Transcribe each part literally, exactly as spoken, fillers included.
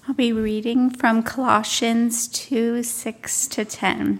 I'll be reading from Colossians two, six to ten.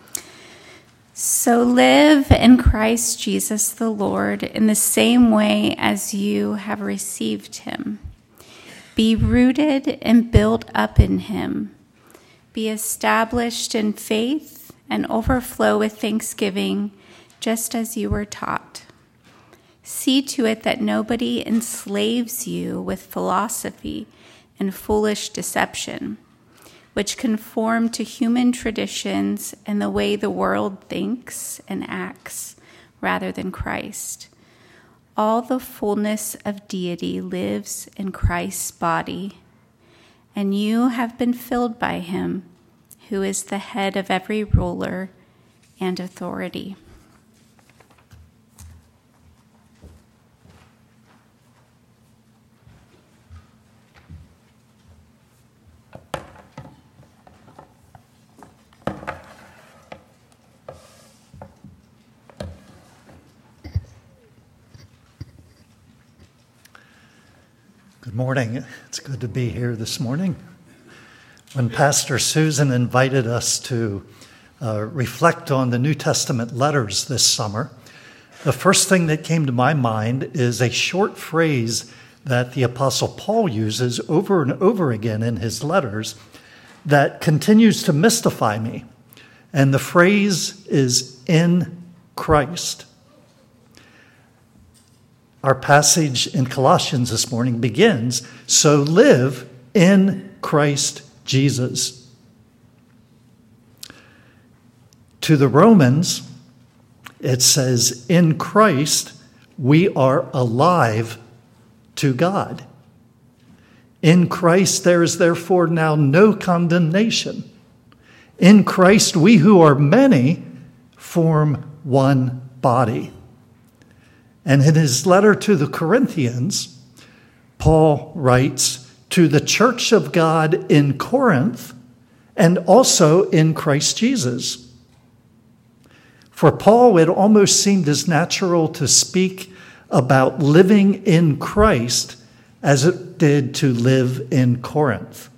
So live in Christ Jesus the Lord in the same way as you have received him. Be rooted and built up in him. Be established in faith and overflow with thanksgiving, just as you were taught. See to it that nobody enslaves you with philosophy and foolish deception, which conform to human traditions and the way the world thinks and acts, rather than Christ. All the fullness of deity lives in Christ's body, and you have been filled by him, who is the head of every ruler and authority. Good morning. It's good to be here this morning. When Pastor Susan invited us to uh, reflect on the New Testament letters this summer, the first thing that came to my mind is a short phrase that the Apostle Paul uses over and over again in his letters that continues to mystify me. And the phrase is "in Christ." Our passage in Colossians this morning begins, "So live in Christ Jesus." To the Romans, it says, "In Christ we are alive to God. In Christ there is therefore now no condemnation. In Christ we who are many form one body." And in his letter to the Corinthians, Paul writes, "To the church of God in Corinth and also in Christ Jesus." For Paul, it almost seemed as natural to speak about living in Christ as it did to live in Corinth.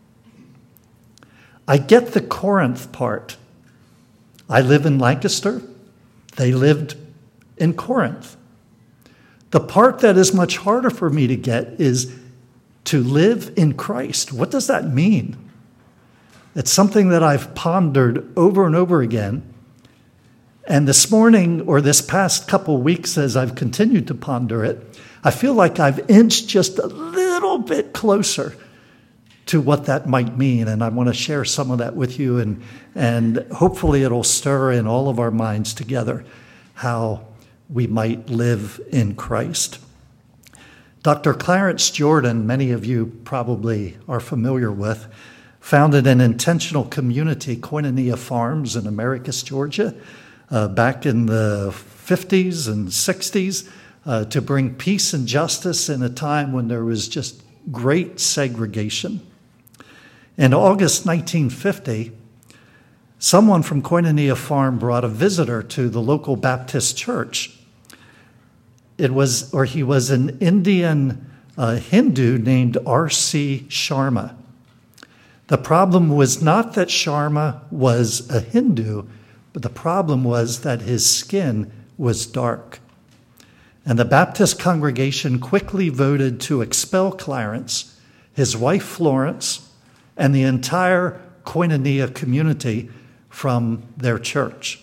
I get the Corinth part. I live in Lancaster. They lived in Corinth. The part that is much harder for me to get is to live in Christ. What does that mean? It's something that I've pondered over and over again. And this morning, or this past couple weeks, as I've continued to ponder it, I feel like I've inched just a little bit closer to what that might mean. And I want to share some of that with you, and, and hopefully it'll stir in all of our minds together how we might live in Christ. Doctor Clarence Jordan, many of you probably are familiar with, founded an intentional community, Koinonia Farms in Americus, Georgia, uh, back in the fifties and sixties uh, to bring peace and justice in a time when there was just great segregation. In August nineteen fifty, someone from Koinonia Farm brought a visitor to the local Baptist church. It was, or he was an Indian uh, Hindu named R C Sharma. The problem was not that Sharma was a Hindu, but the problem was that his skin was dark. And the Baptist congregation quickly voted to expel Clarence, his wife Florence, and the entire Koinonia community from their church.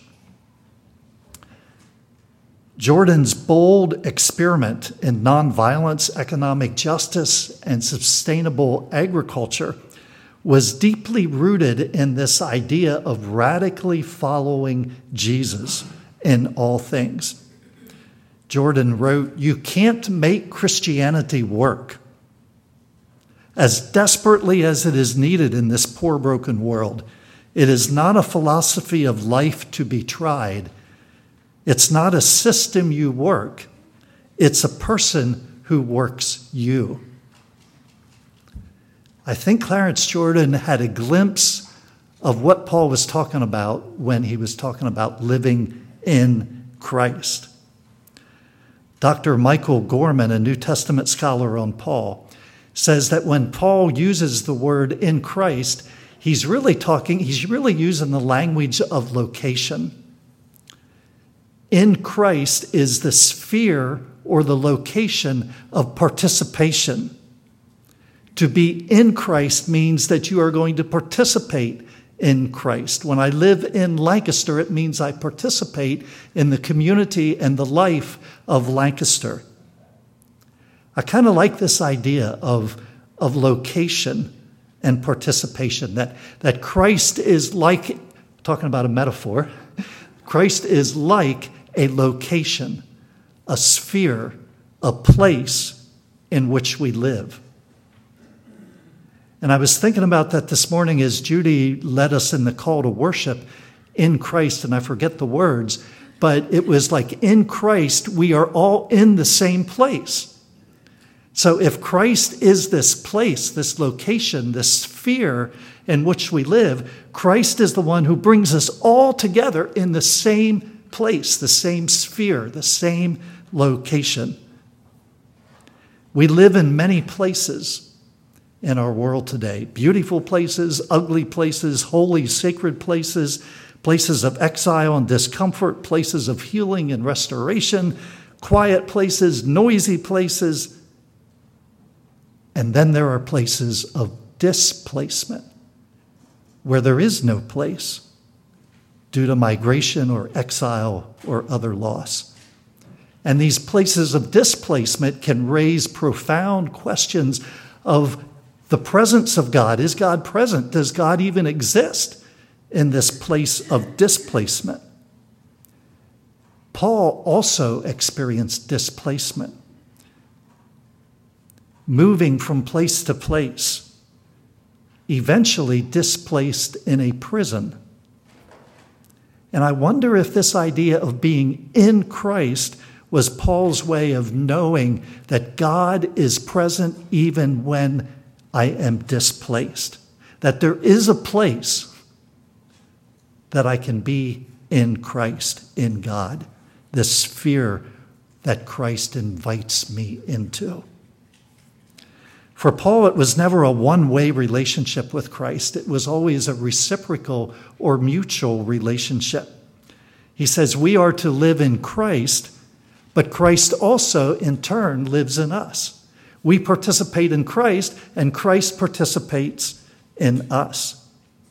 Jordan's bold experiment in nonviolence, economic justice, and sustainable agriculture was deeply rooted in this idea of radically following Jesus in all things. Jordan wrote, "You can't make Christianity work. As desperately as it is needed in this poor, broken world, it is not a philosophy of life to be tried. It's not a system you work. It's a person who works you." I think Clarence Jordan had a glimpse of what Paul was talking about when he was talking about living in Christ. Doctor Michael Gorman, a New Testament scholar on Paul, says that when Paul uses the word in Christ, he's really talking, he's really using the language of location. In Christ is the sphere or the location of participation. To be in Christ means that you are going to participate in Christ. When I live in Lancaster, it means I participate in the community and the life of Lancaster. I kind of like this idea of, of location and participation, that, that Christ is like, talking about a metaphor, Christ is like a location, a sphere, a place in which we live. And I was thinking about that this morning as Judy led us in the call to worship in Christ, and I forget the words, but it was like in Christ, we are all in the same place. So if Christ is this place, this location, this sphere in which we live, Christ is the one who brings us all together in the same place, the same sphere, the same location. We live in many places in our world today. Beautiful places, ugly places, holy, sacred places, places of exile and discomfort, places of healing and restoration, quiet places, noisy places. And then there are places of displacement where there is no place due to migration or exile or other loss. And these places of displacement can raise profound questions of the presence of God. Is God present? Does God even exist in this place of displacement? Paul also experienced displacement, moving from place to place, eventually displaced in a prison. And I wonder if this idea of being in Christ was Paul's way of knowing that God is present even when I am displaced, that there is a place that I can be in Christ, in God, this sphere that Christ invites me into. For Paul, it was never a one-way relationship with Christ. It was always a reciprocal or mutual relationship. He says we are to live in Christ, but Christ also, in turn, lives in us. We participate in Christ, and Christ participates in us.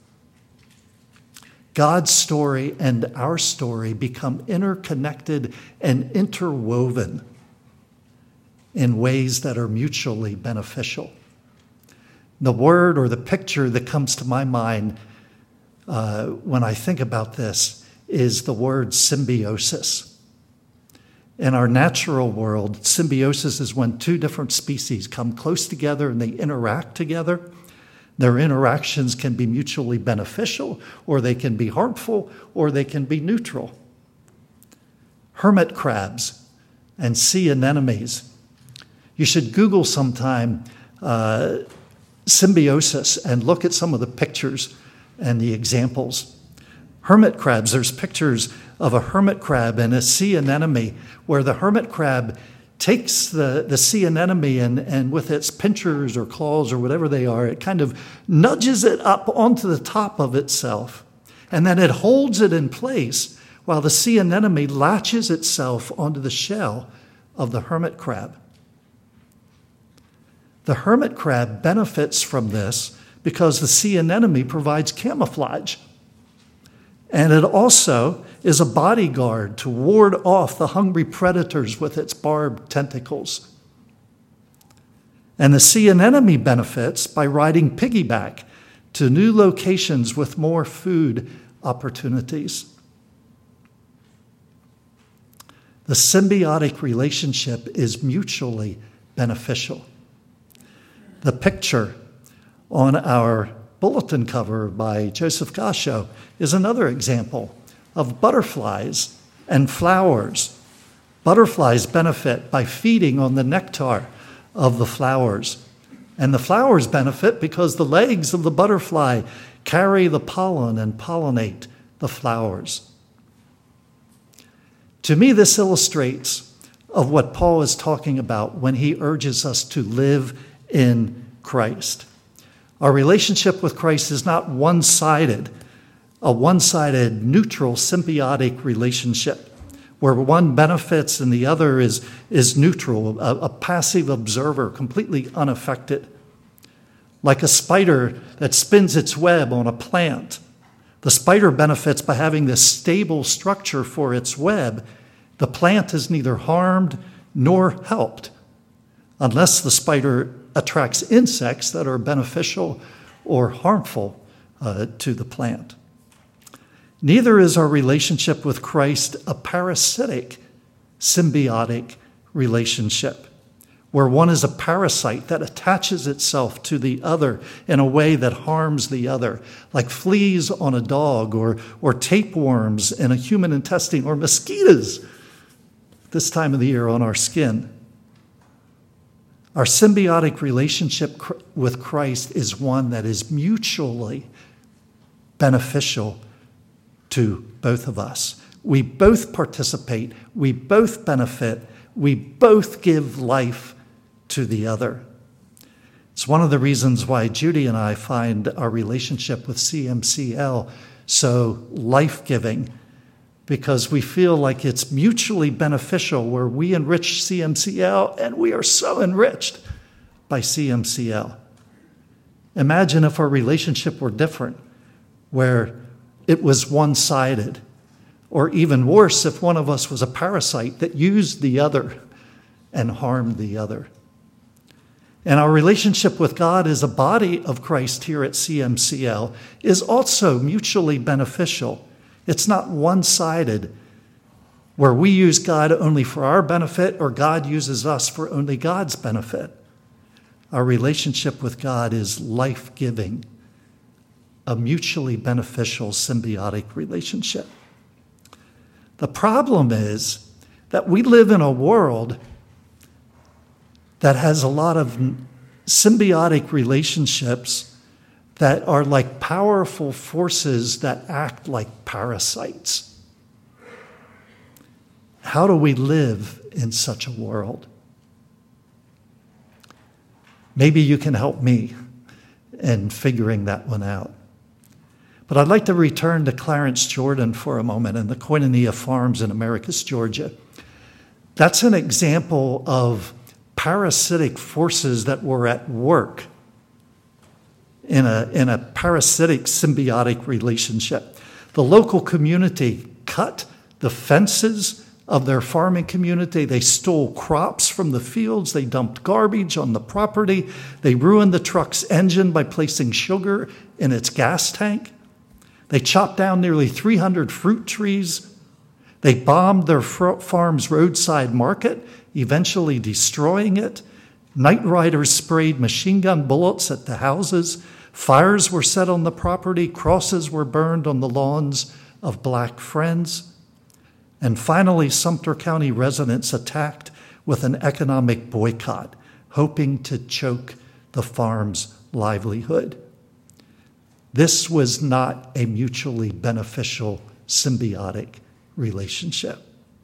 God's story and our story become interconnected and interwoven in ways that are mutually beneficial. The word or the picture that comes to my mind uh, when I think about this is the word symbiosis. In our natural world, symbiosis is when two different species come close together and they interact together. Their interactions can be mutually beneficial, or they can be harmful, or they can be neutral. Hermit crabs and sea anemones. You should Google sometime uh, symbiosis and look at some of the pictures and the examples. Hermit crabs, there's pictures of a hermit crab and a sea anemone where the hermit crab takes the, the sea anemone and, and with its pinchers or claws or whatever they are, it kind of nudges it up onto the top of itself. And then it holds it in place while the sea anemone latches itself onto the shell of the hermit crab. The hermit crab benefits from this because the sea anemone provides camouflage. And it also is a bodyguard to ward off the hungry predators with its barbed tentacles. And the sea anemone benefits by riding piggyback to new locations with more food opportunities. The symbiotic relationship is mutually beneficial. The picture on our bulletin cover by Joseph Gasho is another example of butterflies and flowers. Butterflies benefit by feeding on the nectar of the flowers. And the flowers benefit because the legs of the butterfly carry the pollen and pollinate the flowers. To me, this illustrates of what Paul is talking about when he urges us to live in Christ. Our relationship with Christ is not one-sided, a one-sided, neutral, symbiotic relationship where one benefits and the other is, is neutral, a, a passive observer, completely unaffected. Like a spider that spins its web on a plant. The spider benefits by having this stable structure for its web. The plant is neither harmed nor helped unless the spider attracts insects that are beneficial or harmful uh, to the plant. Neither is our relationship with Christ a parasitic, symbiotic relationship, where one is a parasite that attaches itself to the other in a way that harms the other, like fleas on a dog or, or tapeworms in a human intestine or mosquitoes this time of the year on our skin. Our symbiotic relationship with Christ is one that is mutually beneficial to both of us. We both participate, we both benefit, we both give life to the other. It's one of the reasons why Judy and I find our relationship with C M C L so life-giving, because we feel like it's mutually beneficial where we enrich C M C L and we are so enriched by C M C L. Imagine if our relationship were different, where it was one-sided, or even worse, if one of us was a parasite that used the other and harmed the other. And our relationship with God as a body of Christ here at C M C L is also mutually beneficial. It's not one-sided, where we use God only for our benefit or God uses us for only God's benefit. Our relationship with God is life-giving, a mutually beneficial symbiotic relationship. The problem is that we live in a world that has a lot of symbiotic relationships that are like powerful forces that act like parasites. How do we live in such a world? Maybe you can help me in figuring that one out. But I'd like to return to Clarence Jordan for a moment and the Koinonia Farms in Americus, Georgia. That's an example of parasitic forces that were at work in a, in a parasitic symbiotic relationship. The local community cut the fences of their farming community. They stole crops from the fields. They dumped garbage on the property. They ruined the truck's engine by placing sugar in its gas tank. They chopped down nearly three hundred fruit trees. They bombed their farm's roadside market, eventually destroying it. Night riders sprayed machine gun bullets at the houses. Fires were set on the property. Crosses were burned on the lawns of black friends. And finally, Sumter County residents attacked with an economic boycott, hoping to choke the farm's livelihood. This was not a mutually beneficial symbiotic relationship.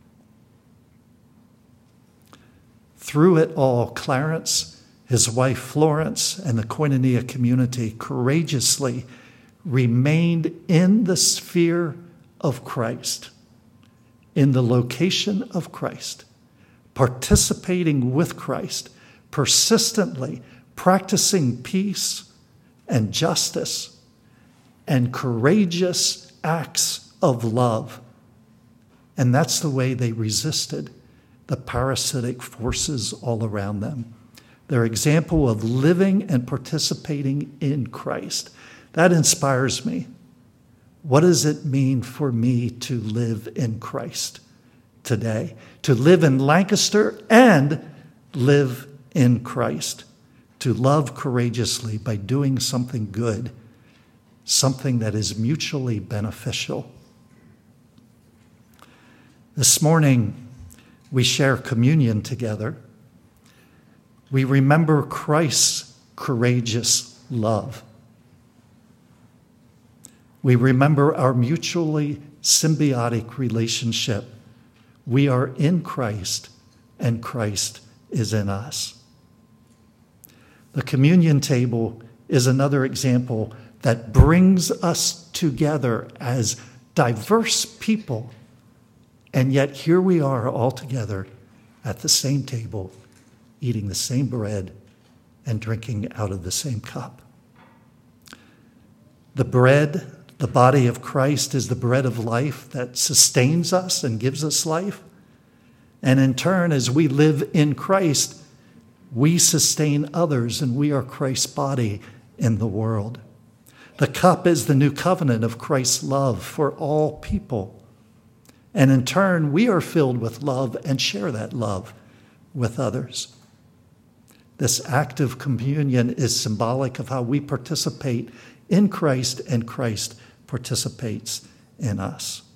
Through it all, Clarence, his wife Florence, and the Koinonia community courageously remained in the sphere of Christ, in the location of Christ, participating with Christ, persistently practicing peace and justice and courageous acts of love. And that's the way they resisted the parasitic forces all around them. Their example of living and participating in Christ. That inspires me. What does it mean for me to live in Christ today? To live in Lancaster and live in Christ. To love courageously by doing something good, something that is mutually beneficial. This morning, we share communion together. We remember Christ's courageous love. We remember our mutually symbiotic relationship. We are in Christ, and Christ is in us. The communion table is another example that brings us together as diverse people. And yet here we are all together at the same table, eating the same bread and drinking out of the same cup. The bread, the body of Christ, is the bread of life that sustains us and gives us life. And in turn, as we live in Christ, we sustain others, and we are Christ's body in the world. The cup is the new covenant of Christ's love for all people. And in turn, we are filled with love and share that love with others. This act of communion is symbolic of how we participate in Christ and Christ participates in us.